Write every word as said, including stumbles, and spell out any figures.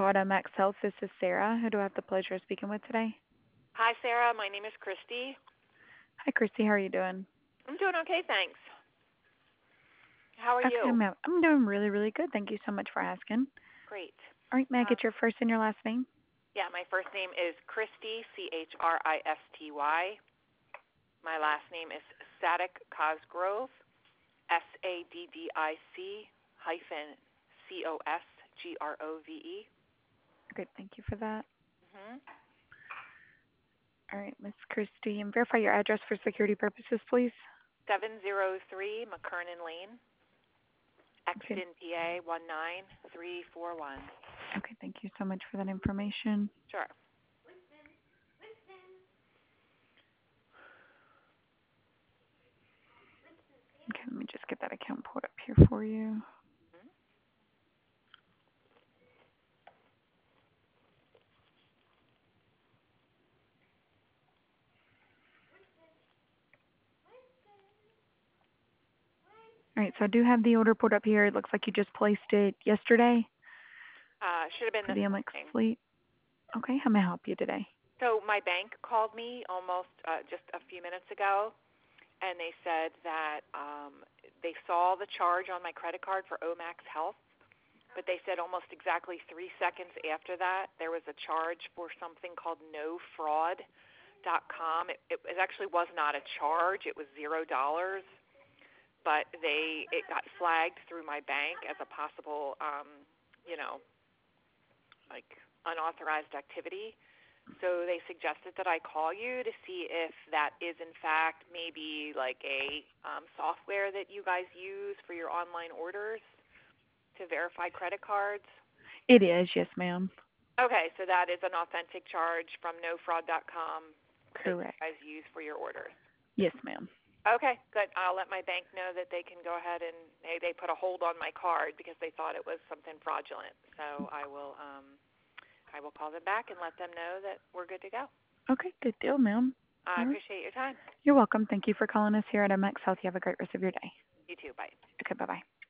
call at M X Health. This is Sarah. Who do I have the pleasure of speaking with today? Hi, Sarah. My name is Christy. Hi, Christy. How are you doing? I'm doing okay, thanks. How are Okay, you? ma'am. I'm doing really, really good. Thank you so much for asking. Great. All right, may I Uh, get your first and your last name? yeah, my first name is Christy, C H R I S T Y. My last name is Saddick Cosgrove, S A D D I C hyphen C O S G R O V E. Great. Thank you for that. Mm-hmm. All right, Miss Christy. And verify your address for security purposes, please. seven oh three McKernan Lane, Okay. Exton, P A one nine three four one. Okay, thank you so much for that information. Sure. Okay, let me just get that account pulled up here for you. Mm-hmm. All right, so I do have the order pulled up here. It looks like you just placed it yesterday Uh, should have been for this the M X morning. fleet. Okay, how may I help you today? So my bank called me almost uh, just a few minutes ago, and they said that um, they saw the charge on my credit card for Omax Health, but they said almost exactly three seconds after that there was a charge for something called no fraud dot com. It, it, it actually was not a charge; it was zero dollars, but they it got flagged through my bank as a possible, um, you know, like unauthorized activity. So they suggested that I call you to see if that is in fact maybe like a um, software that you guys use for your online orders to verify credit cards. It is, yes, ma'am. Okay, so that is an authentic charge from no fraud dot com that you Correct. guys use for your orders. Yes, ma'am. Okay, good. I'll let my bank know that they can go ahead and they, they put a hold on my card because they thought it was something fraudulent. So I will um, I will call them back and let them know that we're good to go. Okay, good deal, ma'am. I All right. appreciate your time. You're welcome. Thank you for calling us here at M X Health. You have a great rest of your day. You too. Bye. Okay, bye-bye.